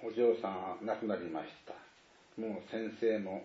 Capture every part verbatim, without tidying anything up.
お嬢さんは亡くなりました。もう先生も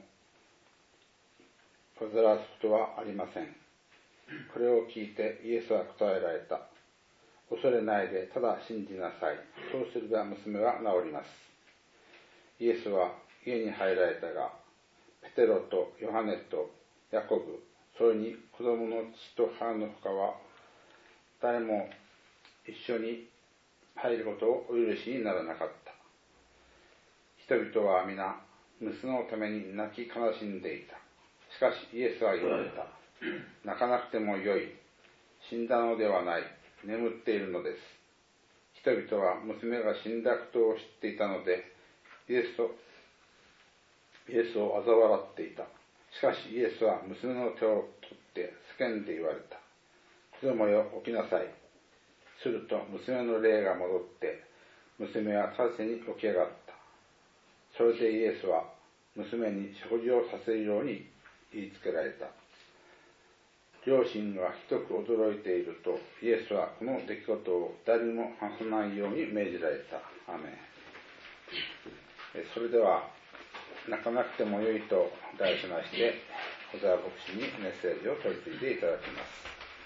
煩わすことはありません。これを聞いてイエスは答えられた。恐れないで、ただ信じなさい。そうすれば娘は治ります。イエスは家に入られたが、ペテロとヨハネとヤコブ、それに子供の父と母の他は誰も一緒に入ることをお許しにならなかった。人々は皆娘のために泣き悲しんでいた。しかしイエスは言われた。泣かなくてもよい。死んだのではない。眠っているのです。人々は娘が死んだことを知っていたので、イエスとイエスを嘲笑っていた。しかしイエスは娘の手を取って叫んで言われた。子供よ、起きなさい。すると娘の霊が戻って、娘は直ちに起き上がった。それでイエスは娘に食事をさせるように言いつけられた。両親がひどく驚いていると、イエスはこの出来事を誰にも話さないように命じられた。アーメン。それでは、泣かなくてもよいと題しまして、小沢牧師にメッセージを取り次いでいただきます。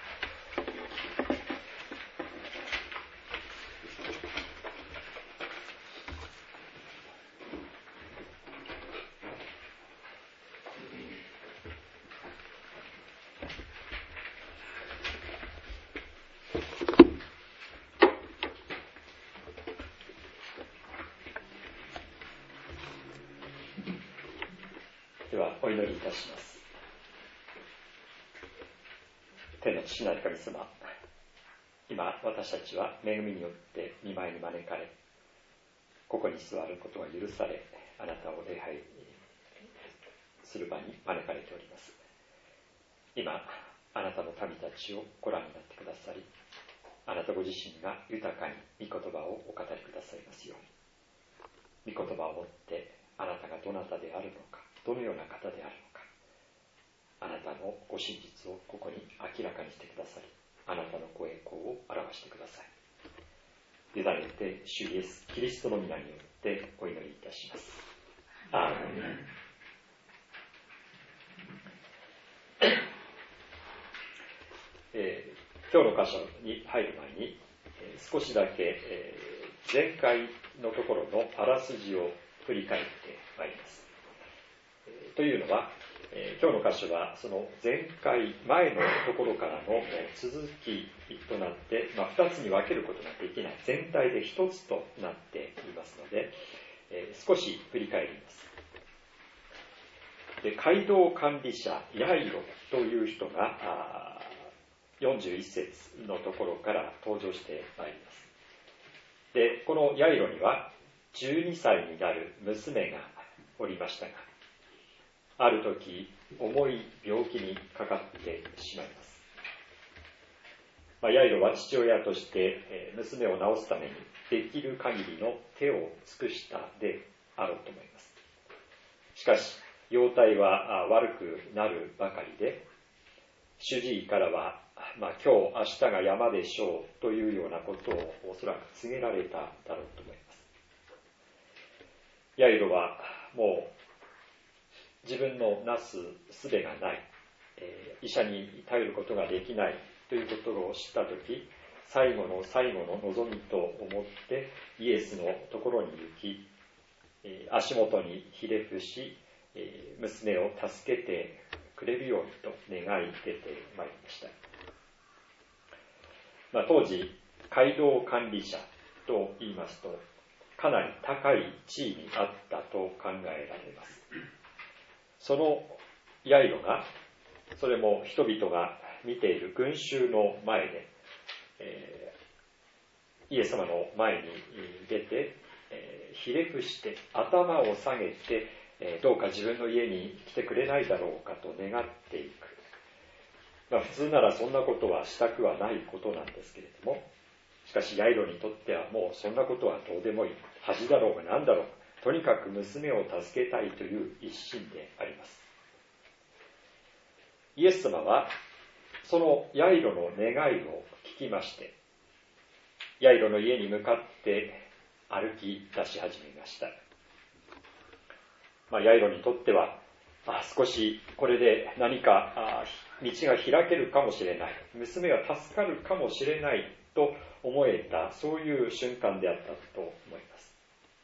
ではお祈りいたします。天の父なる神様、今私たちは恵みによって御前に招かれ、ここに座ることが許され、あなたを礼拝する場に招かれております。今あなたの民たちをご覧になってくださり、あなたご自身が豊かに御言葉をお語りくださいますように。御言葉をもってあなたがどなたであるのか、どのような方であるのか、あなたのご真実をここに明らかにしてくださり、あなたのご栄光を表してください。委ねて主イエスキリストの皆によってお祈りいたします。アーメン。えー、今日の箇所に入る前に、えー、少しだけ、えー、前回のところのあらすじを振り返ってまいります。というのは、えー、今日の箇所はその前回前のところからの続きとなって、まあ、ふたつに分けることができない、全体でひとつとなっていますので、えー、少し振り返ります。で、街道管理者ヤイロという人がよんじゅういっ節のところから登場してまいります。で、このヤイロにはじゅうにさいになる娘がおりましたが、ある時重い病気にかかってしまいます。まあ、ヤイロは父親として娘を治すためにできる限りの手を尽くしたであろうと思います。しかし容体は悪くなるばかりで、主治医からは、まあ、今日明日が山でしょうというようなことをおそらく告げられただろうと思います。ヤイロはもう自分のなす術がない、えー、医者に頼ることができないということを知ったとき、最後の最後の望みと思ってイエスのところに行き、えー、足元にひれ伏し、えー、娘を助けてくれるようにと願い出てまいりました。まあ、当時街道管理者と言いますと、かなり高い地位にあったと考えられます。そのヤイロが、それも人々が見ている群衆の前で、えー、イエス様の前に出て、えー、ひれ伏して頭を下げて、えー、どうか自分の家に来てくれないだろうかと願っていく。まあ、普通ならそんなことはしたくはないことなんですけれども、しかしヤイロにとってはもうそんなことはどうでもいい。恥だろうが何だろうが、とにかく娘を助けたいという一心であります。イエス様はそのヤイロの願いを聞きまして、ヤイロの家に向かって歩き出し始めました。まあ、ヤイロにとっては、あ少しこれで何かあ道が開けるかもしれない、娘が助かるかもしれないと思えた、そういう瞬間であったと思います。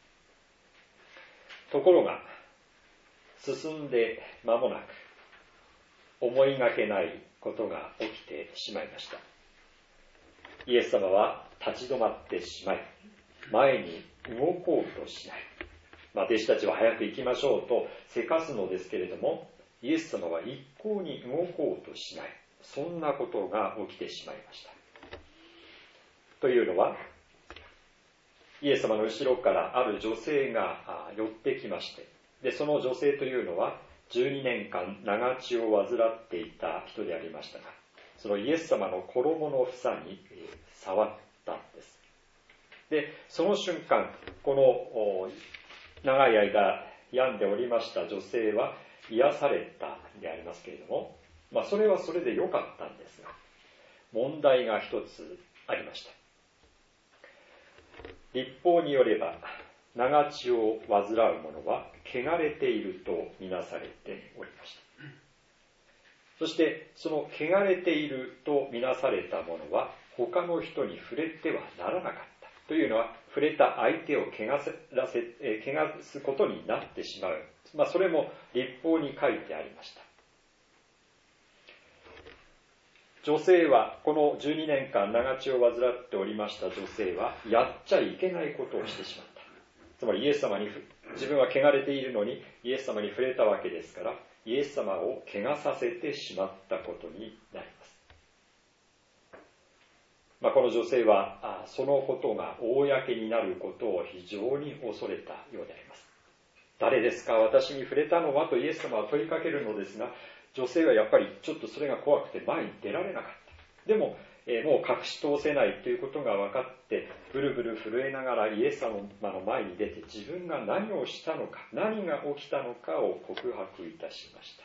ところが、進んで間もなく、思いがけないことが起きてしまいました。イエス様は立ち止まってしまい、前に動こうとしない。まあ、弟子たちは早く行きましょうとせかすのですけれども、イエス様は一向に動こうとしない。そんなことが起きてしまいました。というのは、イエス様の後ろからある女性が寄ってきまして、で、その女性というのはじゅうにねんかん長血を患っていた人でありましたが、そのイエス様の衣の房に触ったんです。で、その瞬間、この長い間病んでおりました女性は癒されたでありますけれども、まあそれはそれで良かったんですが、問題が一つありました。律法によれば、長血を患う者は汚れているとみなされておりました。そしてその汚れているとみなされた者は他の人に触れてはならなかった。というのは、触れた相手を汚せらせ、えー、汚すことになってしまう。まあそれも律法に書いてありました。女性は、このじゅうにねんかん長血を患っておりました女性は、やっちゃいけないことをしてしまった。つまりイエス様に、自分は汚れているのにイエス様に触れたわけですから、イエス様を汚させてしまったことになります。まあ、この女性は、そのことが公になることを非常に恐れたようであります。誰ですか、私に触れたのはとイエス様は問いかけるのですが、女性はやっぱりちょっとそれが怖くて前に出られなかった。でも、えー、もう隠し通せないということが分かって、ブルブル震えながらイエス様の前に出て、自分が何をしたのか、何が起きたのかを告白いたしました。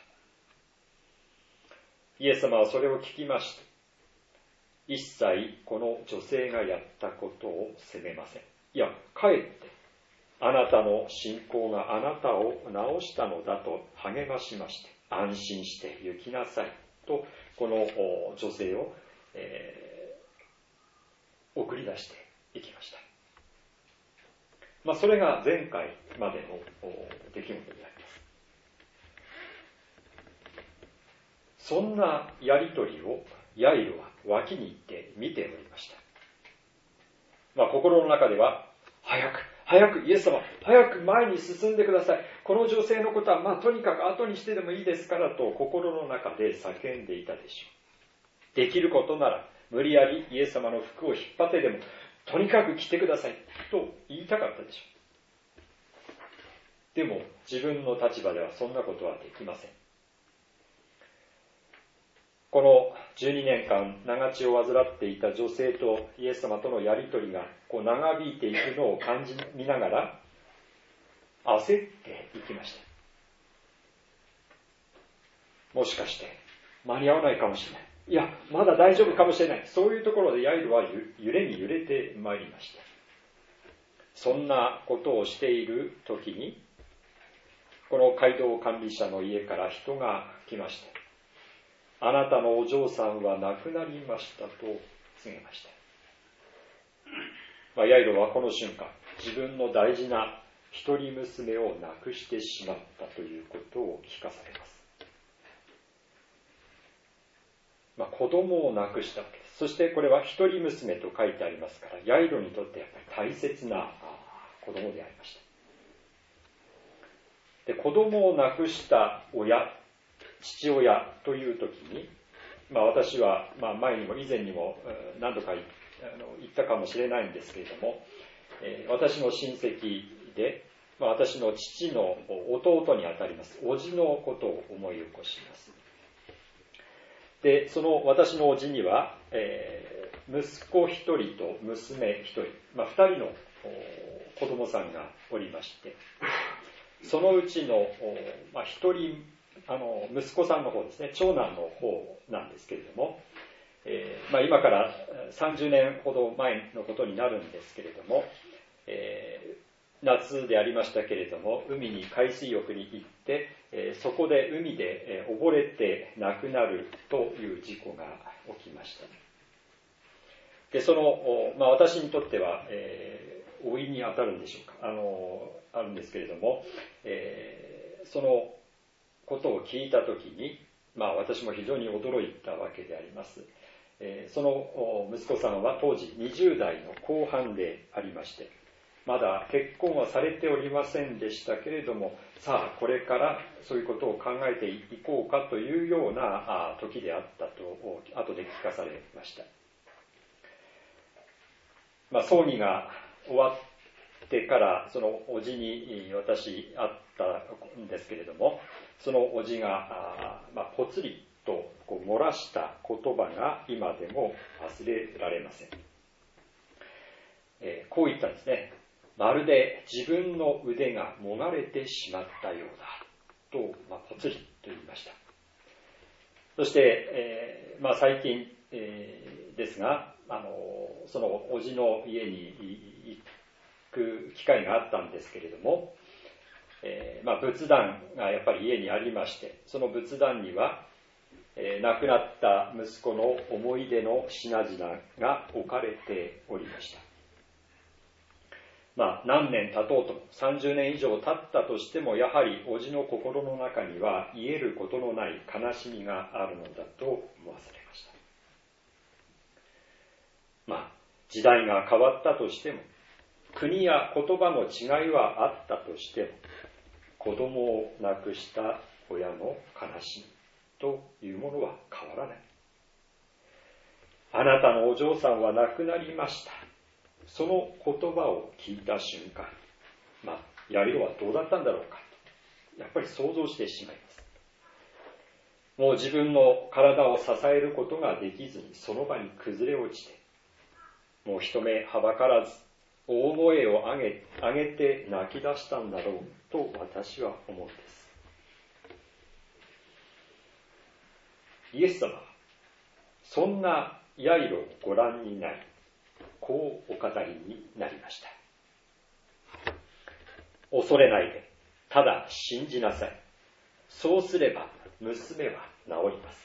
イエス様はそれを聞きました。一切この女性がやったことを責めません。いや、かえって、あなたの信仰があなたを治したのだと励ましまして、安心して行きなさいと、この女性を、えー、送り出していきました。まあ、それが前回までの出来事になります。そんなやりとりをヤイロは脇に行って見ておりました。まあ、心の中では、早く、早くイエス様、早く前に進んでください。この女性のことは、まあ、とにかく後にしてでもいいですからと心の中で叫んでいたでしょう。できることなら、無理やりイエス様の服を引っ張ってでも、とにかく着てくださいと言いたかったでしょう。でも、自分の立場ではそんなことはできません。このじゅうにねんかん長血を患っていた女性とイエス様とのやりとりがこう長引いていくのを感じ見ながら焦っていきました。もしかして間に合わないかもしれない。いや、まだ大丈夫かもしれない。そういうところでヤイロは揺れに揺れてまいりました。そんなことをしている時に、この街道管理者の家から人が来まして、あなたのお嬢さんは亡くなりましたと告げました。まあ、ヤイロはこの瞬間、自分の大事な一人娘を亡くしてしまったということを聞かされます。まあ、子供を亡くしたわけです。そしてこれは一人娘と書いてありますから、ヤイロにとってやっぱり大切な子供でありました。で、子供を亡くした親、父親という時に、まあ、私は、まあ、前にも以前にも何度か言ったかもしれないんですけれども、えー、私の親戚で、まあ、私の父の弟にあたります叔父のことを思い起こします。で、その私の叔父には、えー、息子一人と娘一人、まあ、二人の子供さんがおりまして、そのうちの、まあ、一人あの息子さんの方ですね、長男の方なんですけれども、えーまあ、今からさんじゅうねんほど前のことになるんですけれども、え夏でありましたけれども、海に海水浴に行って、えー、そこで海で、えー、溺れて亡くなるという事故が起きました。で、その、まあ、私にとっては、えー、老いに当たるんでしょうか、あの、あるんですけれども、えー、そのことを聞いたときに、まあ、私も非常に驚いたわけであります。えー、その息子さんは当時にじゅう代の後半でありまして、まだ結婚はされておりませんでしたけれども、さあこれからそういうことを考えていこうかというような時であったと後で聞かされました。まあ、葬儀が終わってからその叔父に私会ったんですけれども、その叔父がまあ、ぽつりとこう漏らした言葉が今でも忘れられません。えー、こう言ったんですね。まるで自分の腕がもがれてしまったようだと、まあ、ぽつりと言いました。そして、えーまあ、最近、えー、ですが、あのその叔父の家に行く機会があったんですけれども、えーまあ、仏壇がやっぱり家にありまして、その仏壇には、えー、亡くなった息子の思い出の品々が置かれておりました。まあ、何年経とうともさんじゅうねん以上経ったとしても、やはり叔父の心の中には癒えることのない悲しみがあるのだと思わされました。まあ、時代が変わったとしても、国や言葉の違いはあったとしても、子供を亡くした親の悲しみというものは変わらない。あなたのお嬢さんは亡くなりました。その言葉を聞いた瞬間、まあ、ヤイロはどうだったんだろうかと、やっぱり想像してしまいます。もう自分の体を支えることができずにその場に崩れ落ちて、もう人目はばからず大声を上げ、上げて泣き出したんだろうと私は思うんです。イエス様はそんなヤイロをご覧になり、こうお語りになりました。恐れないで、ただ信じなさい。そうすれば娘は治ります。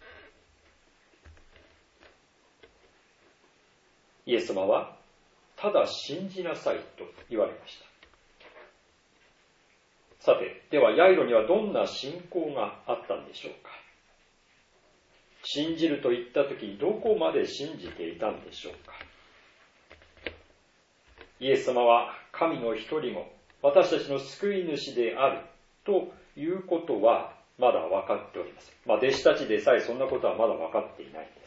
イエス様はただ信じなさいと言われました。さて、ではヤイロにはどんな信仰があったんでしょうか。信じると言ったときにどこまで信じていたんでしょうか。イエス様は神の一人も私たちの救い主であるということはまだ分かっております。まあ、弟子たちでさえそんなことはまだ分かっていないんです。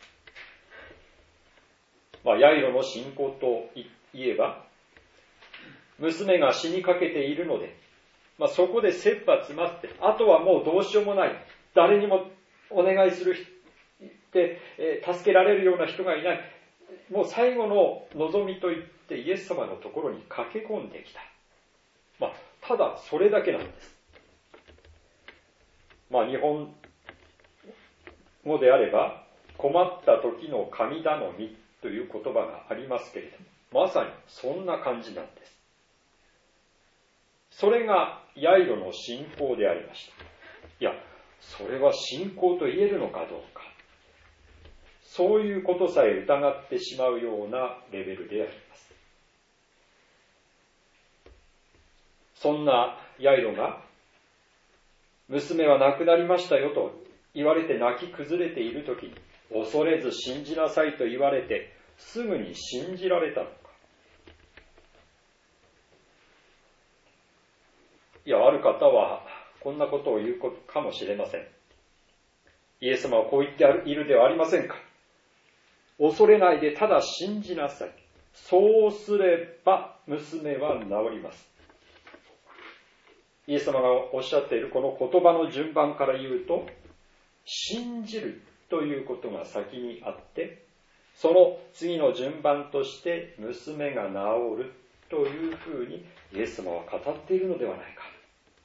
まあ、ヤイロの信仰といえば、娘が死にかけているので、まあ、そこで切羽詰まって、あとはもうどうしようもない、誰にもお願いするで、えー、助けられるような人がいない、もう最後の望みといってイエス様のところに駆け込んできた。まあ、ただそれだけなんです。まあ、日本語であれば、困った時の神頼みという言葉がありますけれども、まさにそんな感じなんです。それがヤイロの信仰でありました。いや、それは信仰と言えるのかどうか。そういうことさえ疑ってしまうようなレベルであります。そんなヤイロが、娘は亡くなりましたよと言われて泣き崩れているときに、恐れず信じなさいと言われて、すぐに信じられたのか。いや、ある方はこんなことを言うかもしれません。イエス様はこう言っているではありませんか。恐れないでただ信じなさい。そうすれば娘は治ります。イエス様がおっしゃっているこの言葉の順番から言うと、信じるということが先にあって、その次の順番として娘が治るというふうにイエス様は語っているのではないか。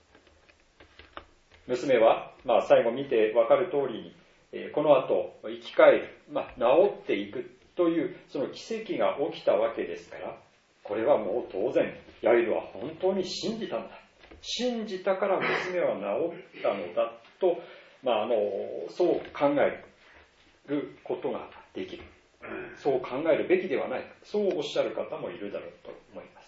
娘は、まあ、最後見てわかる通りに、えー、この後生き返る、まあ、治っていくというその奇跡が起きたわけですから、これはもう当然ヤイロは本当に信じたんだ。信じたから娘は治ったのだと、まあ、あのそう考えることができる。そう考えるべきではない。そうおっしゃる方もいるだろうと思います。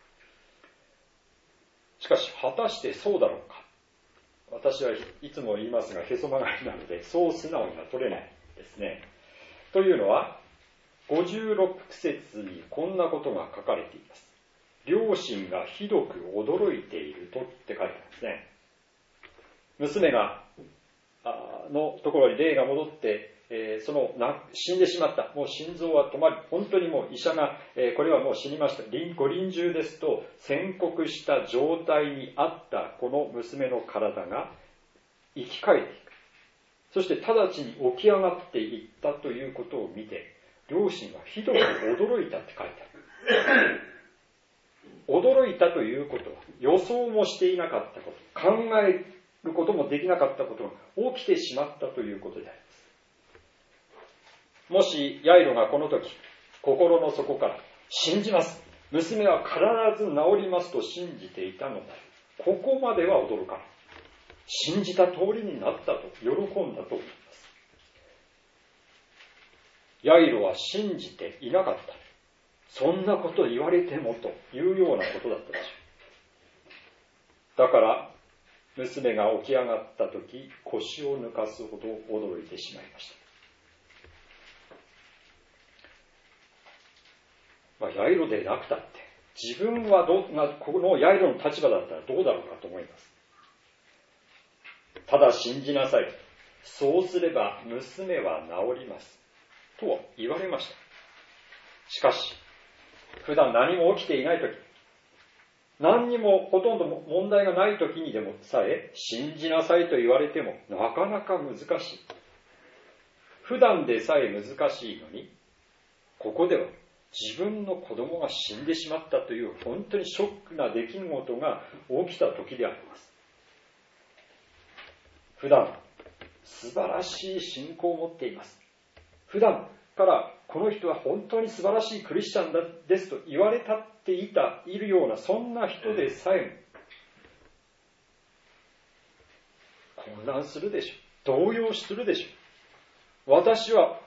しかし、果たしてそうだろうか。私はいつも言いますが、へそ曲がりなので、そう素直には取れないですね。というのは、ごじゅうろく節にこんなことが書かれています。両親がひどく驚いているとって書いてあるんですね。娘が、のところに霊が戻って、えー、そのな死んでしまった。もう心臓は止まり、本当にもう医者が、えー、これはもう死にました。ご臨終ですと宣告した状態にあったこの娘の体が生き返っていく。そして直ちに起き上がっていったということを見て、両親はひどく驚いたって書いてある。驚いたということは予想もしていなかったこと、考えることもできなかったことが起きてしまったということであります。もしヤイロがこの時心の底から信じます、娘は必ず治りますと信じていたのだ、ここまでは驚かない。信じた通りになったと喜んだと思います。ヤイロは信じていなかった。そんなこと言われてもというようなことだったでしょう。だから娘が起き上がった時、腰を抜かすほど驚いてしまいました。まあ、ヤイロでなくたって自分はどがこのヤイロの立場だったらどうだろうかと思います。ただ信じなさい、そうすれば娘は治りますと言われました。しかし普段何も起きていないとき、何にもほとんど問題がないときにでもさえ信じなさいと言われてもなかなか難しい。普段でさえ難しいのに、ここでは自分の子供が死んでしまったという本当にショックな出来事が起きたときであります。普段素晴らしい信仰を持っています。普段からこの人は本当に素晴らしいクリスチャンですと言われたっていた、いるようなそんな人でさえも混乱するでしょう。動揺するでしょう。私は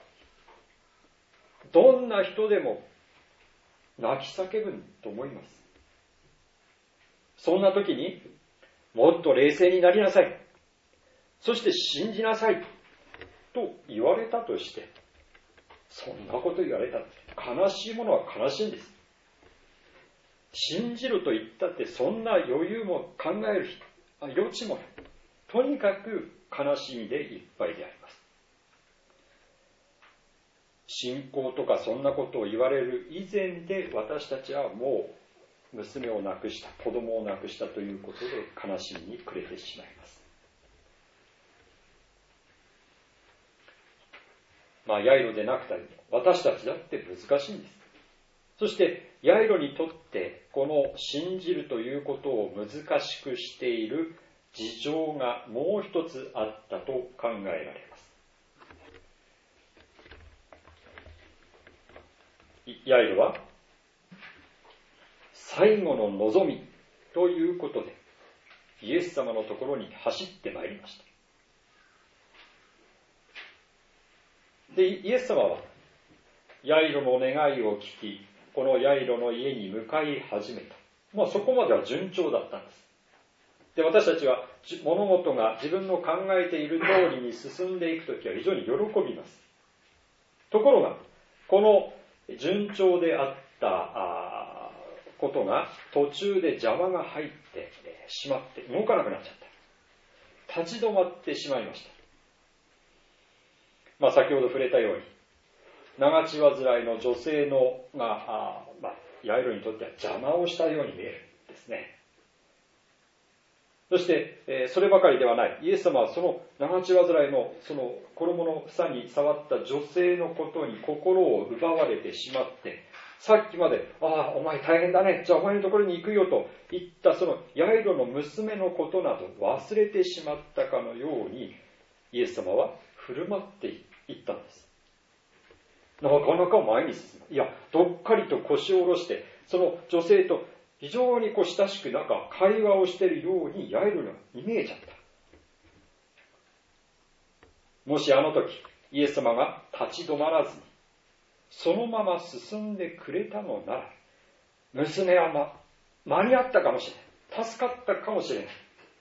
どんな人でも泣き叫ぶと思います。そんな時にもっと冷静になりなさい、そして信じなさいと言われたとして、そんなこと言われたって悲しいものは悲しいんです。信じると言ったってそんな余裕も考える余地もない。とにかく悲しみでいっぱいであります。信仰とかそんなことを言われる以前で私たちはもう娘を亡くした、子供を亡くしたということで悲しみに暮れてしまいます。まあヤイロでなくたり私たちだって難しいんです。そしてヤイロにとってこの信じるということを難しくしている事情がもう一つあったと考えられます。ヤイロは最後の望みということでイエス様のところに走ってまいりました。で、イエス様はヤイロの願いを聞き、このヤイロの家に向かい始めた。まあそこまでは順調だったんです。で、私たちは物事が自分の考えている通りに進んでいくときは非常に喜びます。ところが、この順調であったことが途中で邪魔が入ってしまって動かなくなっちゃった。立ち止まってしまいました。まあ先ほど触れたように、長血患いの女性のが、あまあ、ヤイロにとっては邪魔をしたように見えるんですね。そして、えー、そればかりではない。イエス様はその長血患いのその衣の房に触った女性のことに心を奪われてしまって、さっきまで、ああ、お前大変だね、じゃあお前のところに行くよと言ったそのヤイロの娘のことなど忘れてしまったかのように、イエス様は振る舞っていったんです。なかなか前に進む。いや、どっかりと腰を下ろして、その女性と非常にこう親しくなんか会話をしているようにヤイロに見えちゃった。もしあの時イエス様が立ち止まらずにそのまま進んでくれたのなら、娘は、ま、間に合ったかもしれない。助かったかもしれない。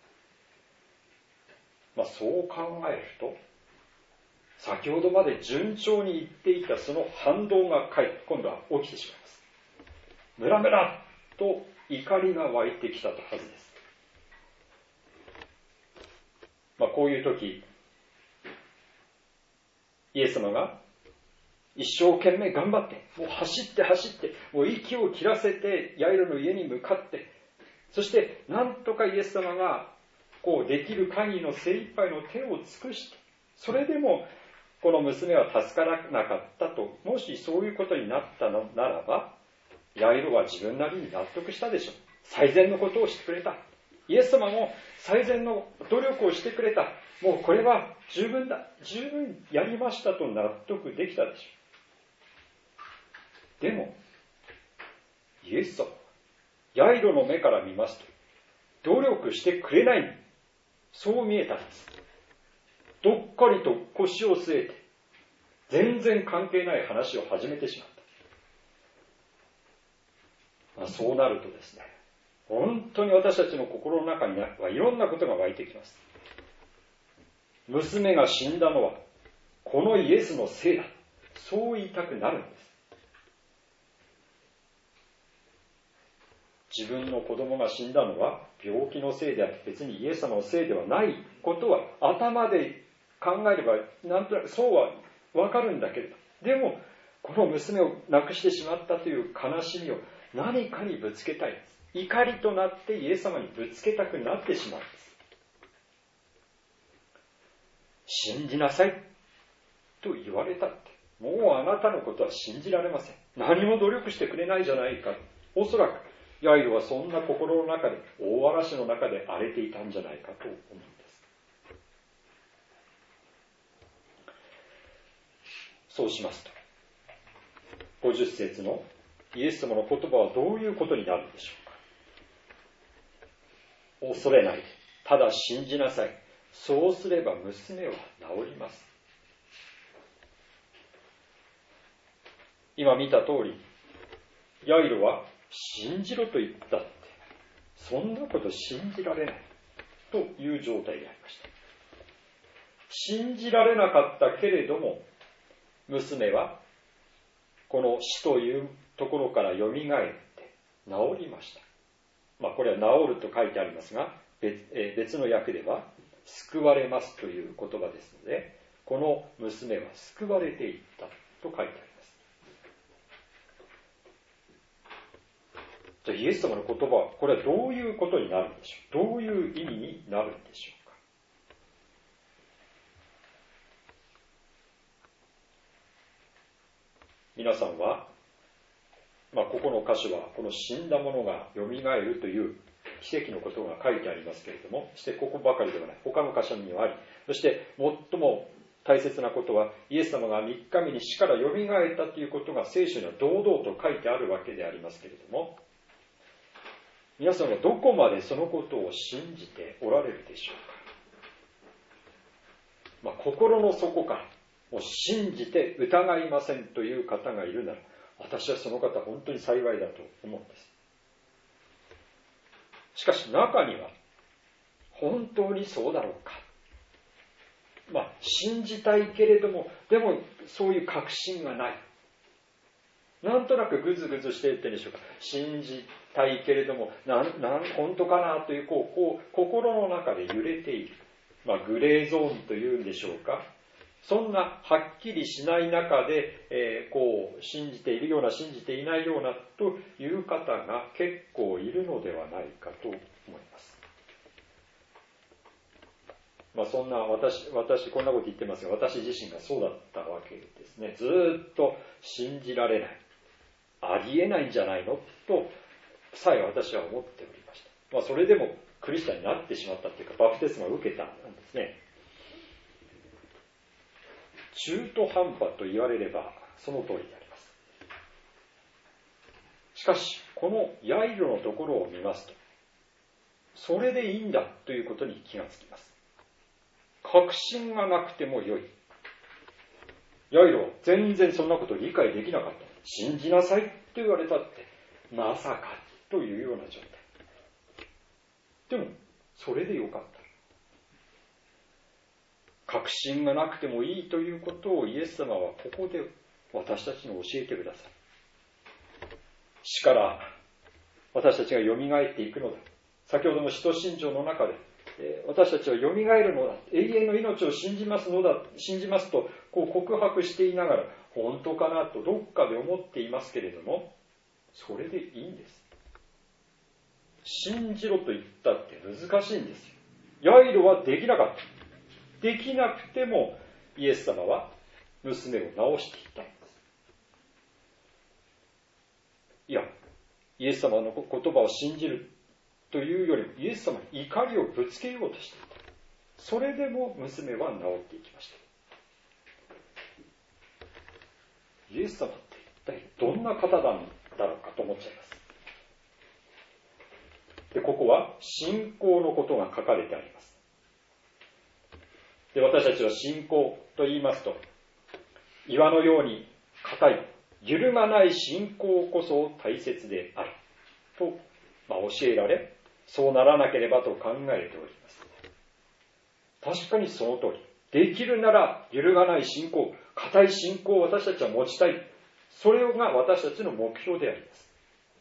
まあ、そう考えると、先ほどまで順調にいっていたその反動が今度は起きてしまいます。ムラムラと怒りが湧いてきたはずです。まあ、こういう時、イエス様が一生懸命頑張って、もう走って走って、もう息を切らせてヤイロの家に向かって、そしてなんとかイエス様がこうできる限りの精一杯の手を尽くして、それでもこの娘は助からなかったと、もしそういうことになったのならば、ヤイロは自分なりに納得したでしょう。最善のことをしてくれた。イエス様も最善の努力をしてくれた。もうこれは十分だ。十分やりましたと納得できたでしょう。でも、イエス様は、ヤイロの目から見ますと、努力してくれない。そう見えたんです。どっかりと腰を据えて、全然関係ない話を始めてしまった。まあ、そうなるとですね、本当に私たちの心の中にはいろんなことが湧いてきます。娘が死んだのは、このイエスのせいだ。そう言いたくなるんです。自分の子供が死んだのは病気のせいであって別にイエス様のせいではないことは頭で考えればなんとなくそうはわかるんだけれど、でもこの娘を亡くしてしまったという悲しみを何かにぶつけたいんです。怒りとなってイエス様にぶつけたくなってしまうんです。信じなさいと言われたってもうあなたのことは信じられません。何も努力してくれないじゃないか。おそらくヤイロはそんな心の中で、大嵐の中で荒れていたんじゃないかと思うんです。そうしますと、ごじゅっ節のイエス様の言葉はどういうことになるんでしょうか。恐れないで、ただ信じなさい。そうすれば娘は治ります。今見た通り、ヤイロは信じろと言ったって、そんなこと信じられないという状態でありました。信じられなかったけれども、娘はこの死というところからよみがえって治りました。まあこれは治ると書いてありますが、別, え別の訳では救われますという言葉ですので、この娘は救われていったと書いてあります。じゃあイエス様の言葉はこれはどういうことになるんでしょう。どういう意味になるんでしょうか。皆さんは、まあ、ここの箇所はこの死んだ者がよみがえるという奇跡のことが書いてありますけれども、してここばかりではない、他の箇所にはあり、そして最も大切なことはイエス様がみっかめに死からよみがえったということが聖書には堂々と書いてあるわけでありますけれども、皆さんはどこまでそのことを信じておられるでしょうか。まあ、心の底からもう信じて疑いませんという方がいるなら、私はその方本当に幸いだと思うんです。しかし中には本当にそうだろうか、まあ信じたいけれどもでもそういう確信がない、なんとなくグズグズしているってんでしょうか。信じたいけれどもなんなん本当かなというこうこう心の中で揺れている、まあ、グレーゾーンというんでしょうか。そんなはっきりしない中で、えー、こう信じているような信じていないようなという方が結構いるのではないかと思います。まあ、そんな私、私こんなこと言ってますが、私自身がそうだったわけですね。ずっと信じられない、ありえないんじゃないのとさえ私は思っておりました。まあ、それでもクリスチャンになってしまったというか、バプテスマを受けたんですね。中途半端と言われればその通りであります。 しかしこのヤイロのところを見ますと、それでいいんだということに気がつきます。確信がなくてもよい。ヤイロは全然そんなことを理解できなかった。信じなさいと言われたって、まさかというような状態。でもそれでよかった。確信がなくてもいいということをイエス様はここで私たちに教えてください。死から私たちがよみがえっていくのだ。先ほどの使徒信条の中で、えー、私たちはよみがえるのだ。永遠の命を信じますのだ。信じますとこう告白していながら、本当かなとどっかで思っていますけれども、それでいいんです。信じろと言ったって難しいんですよ。ヤイロはできなかった。できなくてもイエス様は娘を治していったんです。いや、イエス様の言葉を信じるというよりもイエス様に怒りをぶつけようとしていた。それでも娘は治っていきました。イエス様って一体どんな方なんだろうかと思っちゃいます。で、ここは信仰のことが書かれてあります。で、私たちは信仰と言いますと、岩のように固い揺るがない信仰こそ大切であると、まあ、教えられ、そうならなければと考えております。確かにその通り、できるなら揺るがない信仰、固い信仰を私たちは持ちたい。それが私たちの目標であります。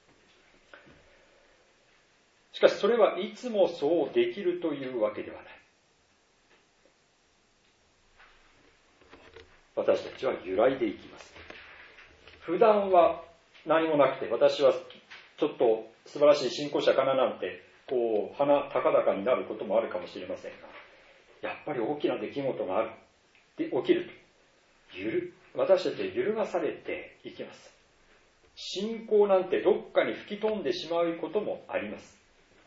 しかしそれはいつもそうできるというわけではない。私たちは揺らいでいきます。普段は何もなくて、私はちょっと素晴らしい信仰者かななんて、こう、鼻高々になることもあるかもしれませんが、やっぱり大きな出来事がある。で、起きると。ゆる、私たちは揺るがされていきます。信仰なんてどっかに吹き飛んでしまうこともあります。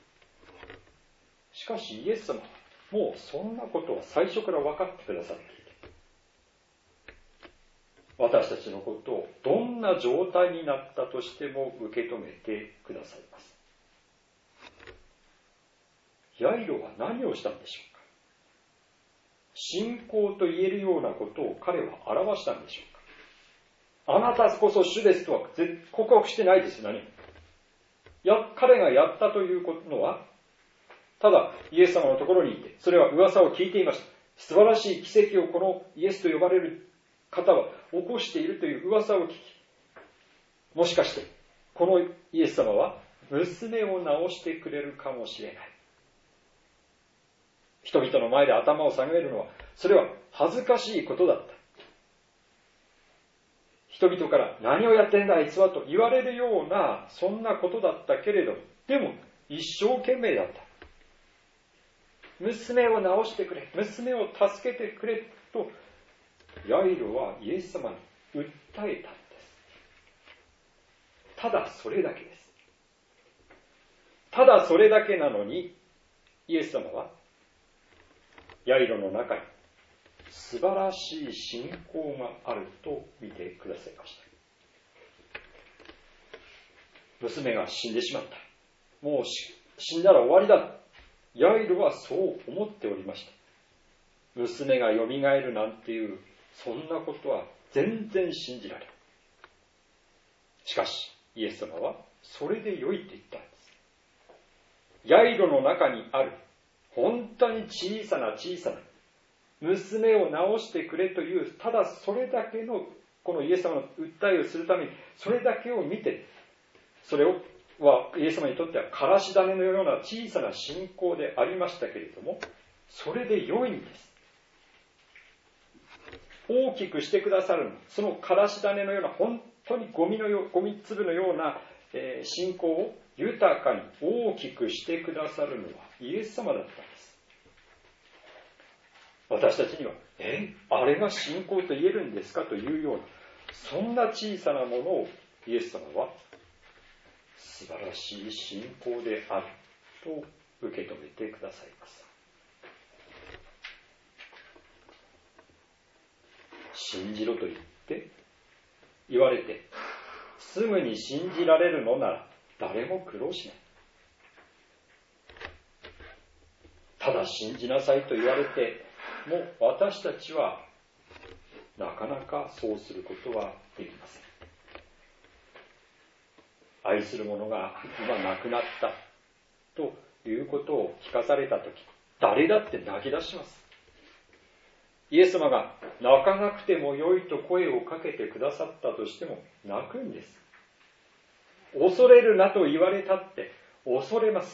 しかしイエス様はもうそんなことは最初から分かってくださっていて、私たちのことをどんな状態になったとしても受け止めてくださいます。ヤイロは何をしたんでしょうか。信仰と言えるようなことを彼は表したんでしょうか。あなたこそ主ですとは告白してないですよ、何も。や、彼がやったというのは、ただイエス様のところにいて、それは噂を聞いていました。素晴らしい奇跡をこのイエスと呼ばれる方は起こしているという噂を聞き、もしかしてこのイエス様は娘を治してくれるかもしれない。人々の前で頭を下げるのは、それは恥ずかしいことだった。人々から何をやってんだあいつはと言われるようなそんなことだったけれど、でも一生懸命だった。娘を治してくれ、娘を助けてくれとヤイロはイエス様に訴えたんです。ただそれだけです。ただそれだけなのに、イエス様はヤイロの中に素晴らしい信仰があると見てくださいました。娘が死んでしまった。もう死んだら終わりだ。ヤイロはそう思っておりました。娘がよみがえるなんていう、そんなことは全然信じられない。しかし、イエス様はそれで良いと言ったんです。ヤイロの中にある、本当に小さな小さな、娘を治してくれという、ただそれだけの、このイエス様の訴えをするために、それだけを見て、それをはイエス様にとってはからし種のような小さな信仰でありましたけれども、それで良いんです。大きくしてくださるの、そのからし種のような本当にゴミのよゴミ粒のような、えー、信仰を豊かに大きくしてくださるのはイエス様だったんです。私たちには、え、あれが信仰と言えるんですかというような、そんな小さなものをイエス様は素晴らしい信仰であると受け止めてくださいます。信じろと言って言われて、 すぐに信じられるのなら誰も苦労しない。ただ信じなさいと言われても私たちはなかなかそうすることはできません。愛する者が今亡くなったということを聞かされたとき、誰だって泣き出します。イエス様が泣かなくてもよいと声をかけてくださったとしても泣くんです。恐れるなと言われたって恐れます。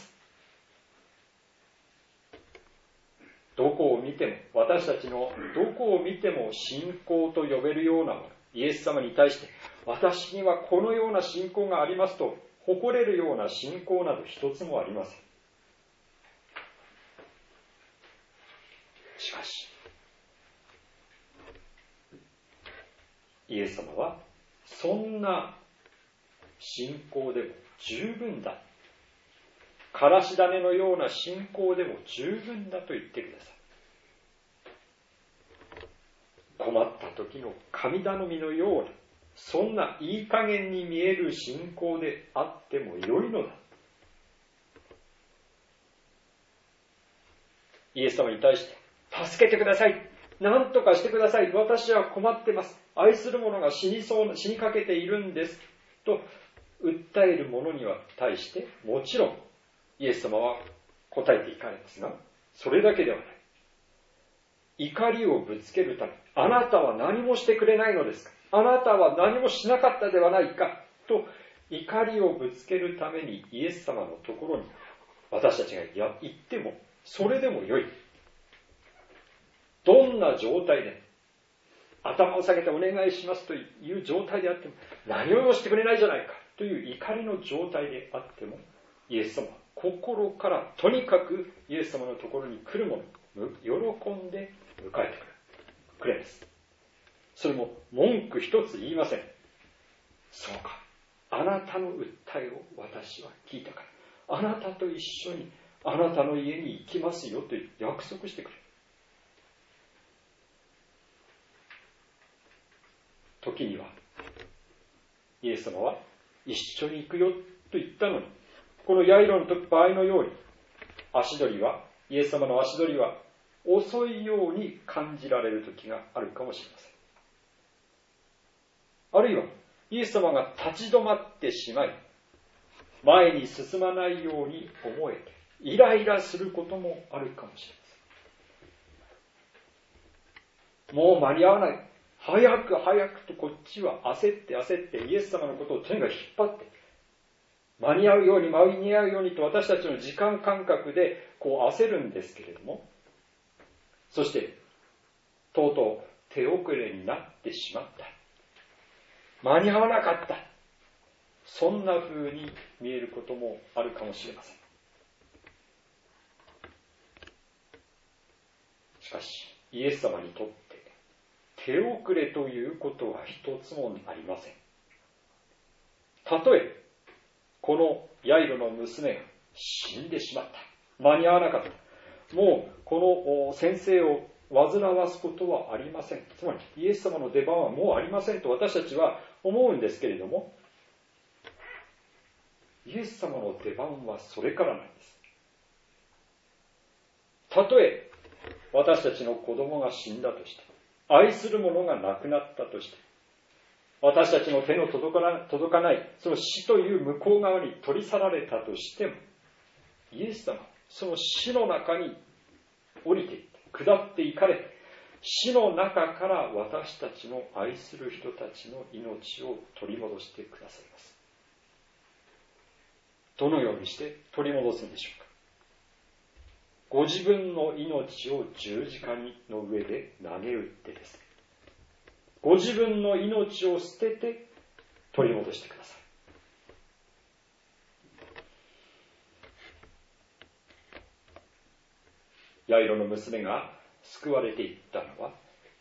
どこを見ても、私たちのどこを見ても信仰と呼べるようなもの、イエス様に対して私にはこのような信仰がありますと誇れるような信仰など一つもありません。しかしイエス様はそんな信仰でも十分だ、からし種のような信仰でも十分だと言ってください。困った時の神頼みのような、そんないい加減に見える信仰であってもよいのだ。イエス様に対して助けてください、何とかしてください、私は困ってます、愛する者が死にそう死にかけているんですと訴える者には対してもちろんイエス様は答えていかれますが、それだけではない。怒りをぶつけるため、あなたは何もしてくれないのですか、あなたは何もしなかったではないかと怒りをぶつけるためにイエス様のところに私たちが行ってもそれでもよい。どんな状態で頭を下げてお願いしますという状態であっても、何もしてくれないじゃないかという怒りの状態であっても、イエス様は心からとにかくイエス様のところに来る者を喜んで迎えてくれます。それも文句一つ言いません。そうか、あなたの訴えを私は聞いたから、あなたと一緒にあなたの家に行きますよと約束してくれる。時にはイエス様は一緒に行くよと言ったのに、このヤイロの場合のように足取りはイエス様の足取りは遅いように感じられる時があるかもしれません。あるいはイエス様が立ち止まってしまい前に進まないように思えてイライラすることもあるかもしれません。もう間に合わない、早く早くとこっちは焦って焦ってイエス様のことをとにかく引っ張って間に合うように間に合うようにと私たちの時間感覚でこう焦るんですけれども、そしてとうとう手遅れになってしまった、間に合わなかった、そんな風に見えることもあるかもしれません。しかしイエス様にとって手遅れということは一つもありません。たとえこのヤイロの娘が死んでしまった、間に合わなかった、もうこの先生を煩わすことはありません、つまりイエス様の出番はもうありませんと私たちは思うんですけれども、イエス様の出番はそれからなんです。たとえ私たちの子供が死んだとして、愛する者が亡くなったとして、私たちの手の届かな、届かないその死という向こう側に取り去られたとしても、イエス様その死の中に降りていって下っていかれ、死の中から私たちの愛する人たちの命を取り戻してくださいます。どのようにして取り戻すんでしょうか。ご自分の命を十字架の上で投げ打ってですね、ご自分の命を捨てて取り戻してください。ヤイロの娘が救われていったのは、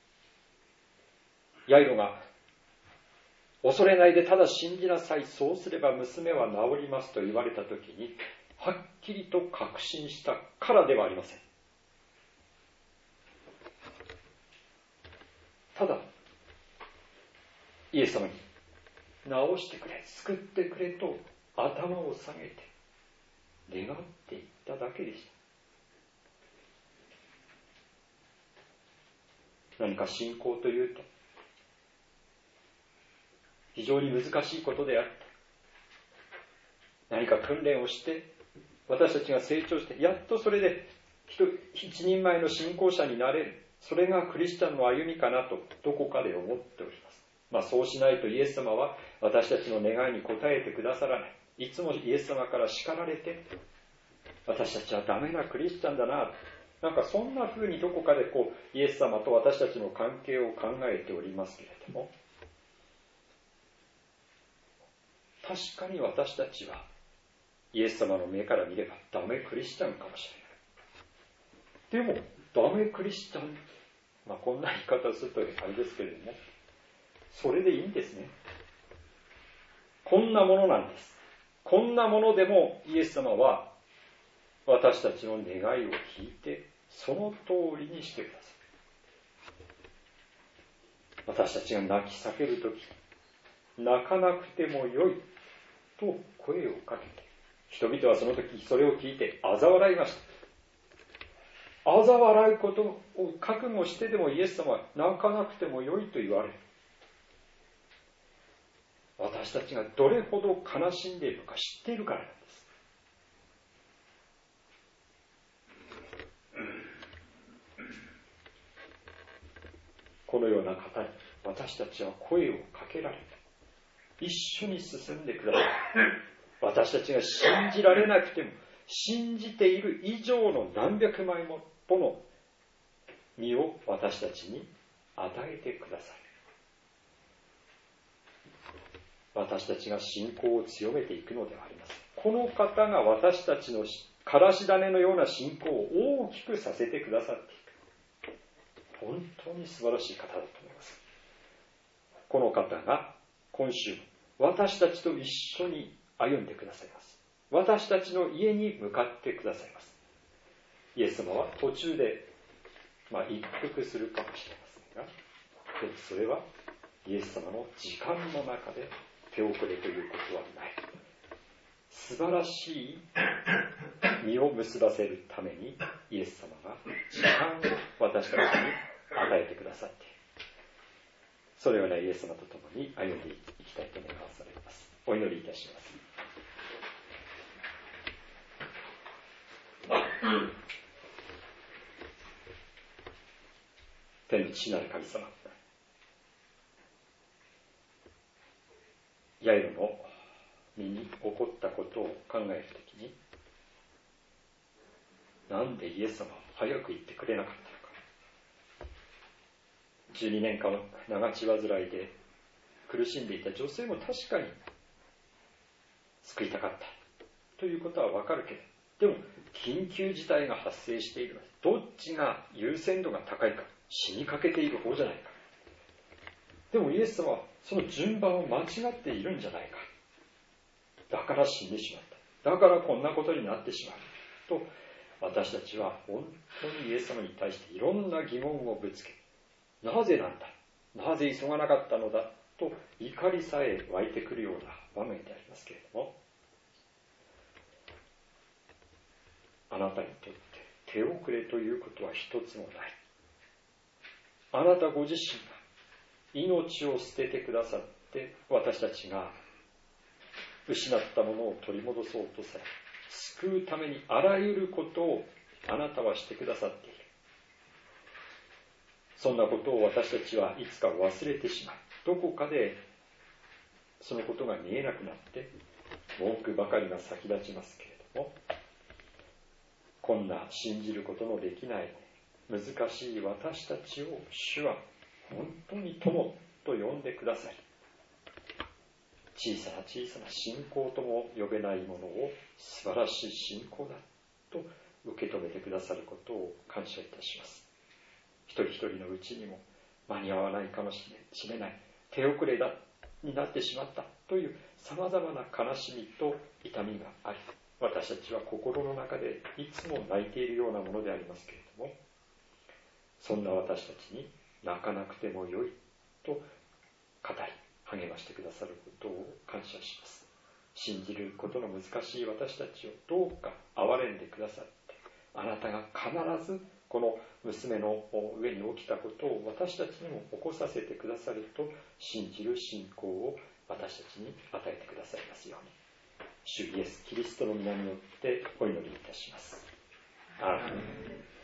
ヤイロが恐れないでただ信じなさい、そうすれば娘は治りますと言われたときにはっきりと確信したからではありません。ただイエス様に直してくれ、救ってくれと頭を下げて願っていっただけでした。何か信仰というと非常に難しいことであって、何か訓練をして私たちが成長してやっとそれで一人前の信仰者になれる、それがクリスチャンの歩みかなとどこかで思っております。まあそうしないとイエス様は私たちの願いに応えてくださらない。いつもイエス様から叱られて、私たちはダメなクリスチャンだな、なんかそんな風にどこかでこうイエス様と私たちの関係を考えておりますけれども、確かに私たちはイエス様の目から見ればダメクリスチャンかもしれない。でもダメクリスチャン、まあこんな言い方をするとあれですけれども、それでいいんですね。こんなものなんです。こんなものでもイエス様は私たちの願いを聞いてその通りにしてください。私たちが泣き叫ぶとき、泣かなくてもよいと声をかけて、人々はその時それを聞いて嘲笑いました。嘲笑うことを覚悟してでもイエス様は泣かなくてもよいと言われる。私たちがどれほど悲しんでいるのか知っているからなんです。このような方に私たちは声をかけられ、一緒に進んでください。私たちが信じられなくても信じている以上の何百枚もの実を私たちに与えてください。私たちが信仰を強めていくのではありません。この方が私たちのからし種のような信仰を大きくさせてくださっていく。本当に素晴らしい方だと思います。この方が今週私たちと一緒に歩んでくださいます。私たちの家に向かってくださいます。イエス様は途中で、まあ、一服するかもしれませんが、でもそれはイエス様の時間の中で手遅れということはない。素晴らしい実を結ばせるためにイエス様が時間を私たちに与えてくださっている。それをね、イエス様と共に歩んでいきたいと願わされます。お祈りいたします。天の父なる神様、ヤイロの身に起こったことを考えるときに、なんでイエス様は早く言ってくれなかったのか。じゅうにねんかん長血患いで苦しんでいた女性も確かに救いたかったということはわかるけど、でも緊急事態が発生している。どっちが優先度が高いか、死にかけている方じゃないか。でもイエス様はその順番を間違っているんじゃないか。だから死んでしまった。だからこんなことになってしまう。と私たちは本当にイエス様に対していろんな疑問をぶつけ、なぜなんだ、なぜ急がなかったのだと怒りさえ湧いてくるような場面でありますけれども、あなたにとって手遅れということは一つもない。あなたご自身が命を捨ててくださって、私たちが失ったものを取り戻そうとされ、救うためにあらゆることをあなたはしてくださっている。そんなことを私たちはいつか忘れてしまう。どこかでそのことが見えなくなって文句ばかりが先立ちますけれども、こんな信じることのできない難しい私たちを主は本当に友と呼んでくださり、小さな小さな信仰とも呼べないものを素晴らしい信仰だと受け止めてくださることを感謝いたします。一人一人のうちにも間に合わないかもしれない、手遅れだになってしまったというさまざまな悲しみと痛みがあり、私たちは心の中でいつも泣いているようなものでありますけれども、そんな私たちに泣かなくてもよいと語り、 励ましてくださることを感謝します。信じることの難しい私たちをどうか憐れんでくださって、あなたが必ずこの娘の上に起きたことを私たちにも起こさせてくださると信じる信仰を私たちに与えてくださいますように、主イエスキリストの皆によってお祈りいたします。アーメン。